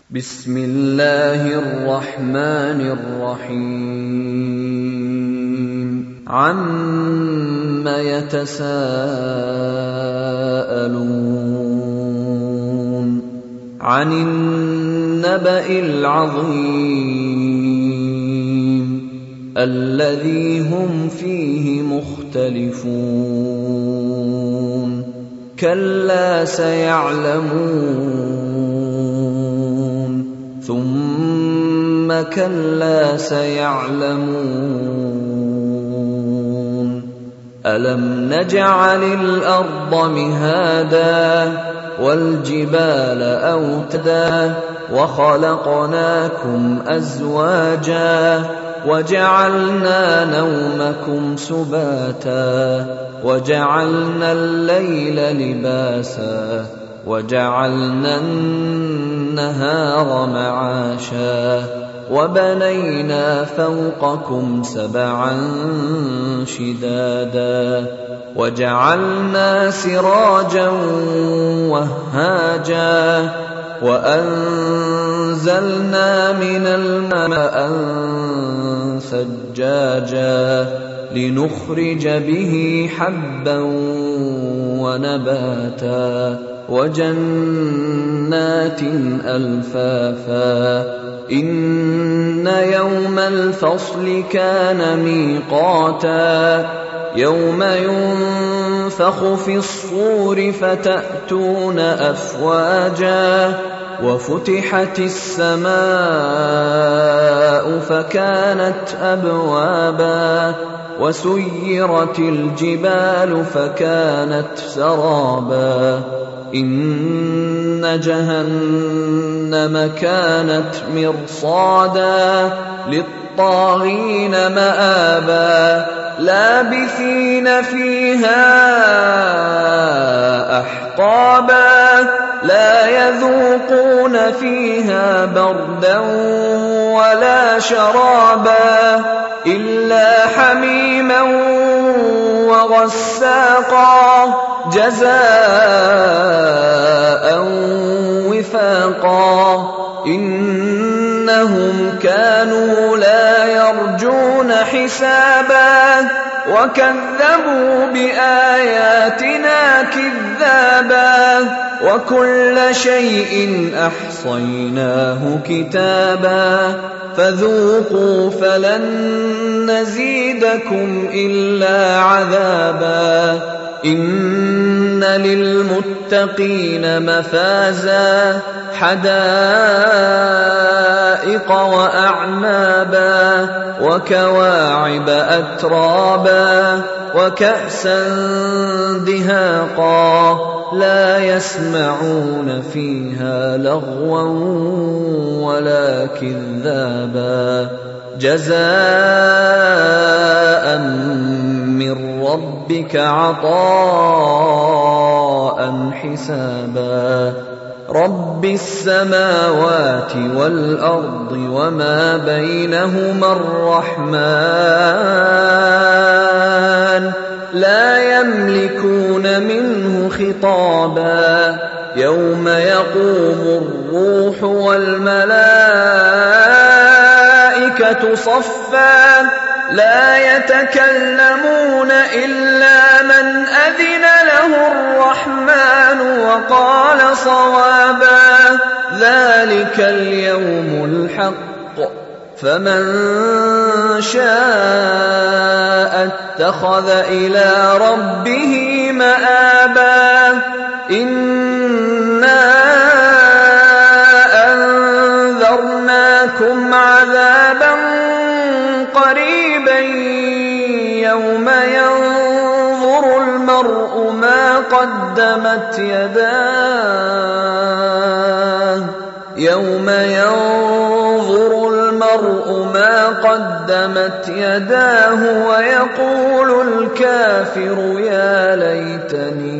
بسم الله الرحمن الرحيم عَمَّ يتساءلون عن النبأ العظيم الذي هم فيه مختلفون كلا سيعلمون ثم كلا سيعلمون ألم نجعل الأرض مهادا والجبال أوتادا وخلقناكم أزواجا وجعلنا نومكم سباتا وجعلنا الليل لباسا وجعلنا النهار معاشا وبنينا فوقكم سبعا شدادا وجعلنا سراجا وهاجا وأنزلنا من الماء ثجاجا لنخرج به حبا ونباتا وجنات ألفافا إن يوم الفصل كان ميقاتا يوم ينفخ في الصور فتأتون أفواجا وفتحت السماء فكانت أبوابا وسيرت الجبال فكانت سرابا إن جهنم كانت مرصادا للطاغين مآبا لابثين فيها أحقابا لا يذوقون فيها بردا ولا شرابا إلا حميما وغساقا جزاء وفاقا إنهم كانوا لا يرجون حسابا وكذبوا بآياتنا كذابا وكل شيء أحصيناه كتابا فذوقوا فلن نزيدكم إلا عذابا إن للمتقين مفازا حدائق وأعنابا وكواعب أترابا وكأسا دهاقا لا يسمعون فيها لغوا ولا كذابا جزاء من ربك عطاء حسابا رب السماوات والأرض وما بينهما الرحمن لا يملكون منه خطابا يوم يقوم الروح والملائكة صفا لا يتكلمون إلا من أذن له الرحمن وقال صوابا ذلك اليوم الحق فمن شاء اتخذ إلى ربه مآبا إنا أنذرناكم عذابا قريبا يوم ينظر المرء ما قدمت يداه ويقول الكافر يا ليتني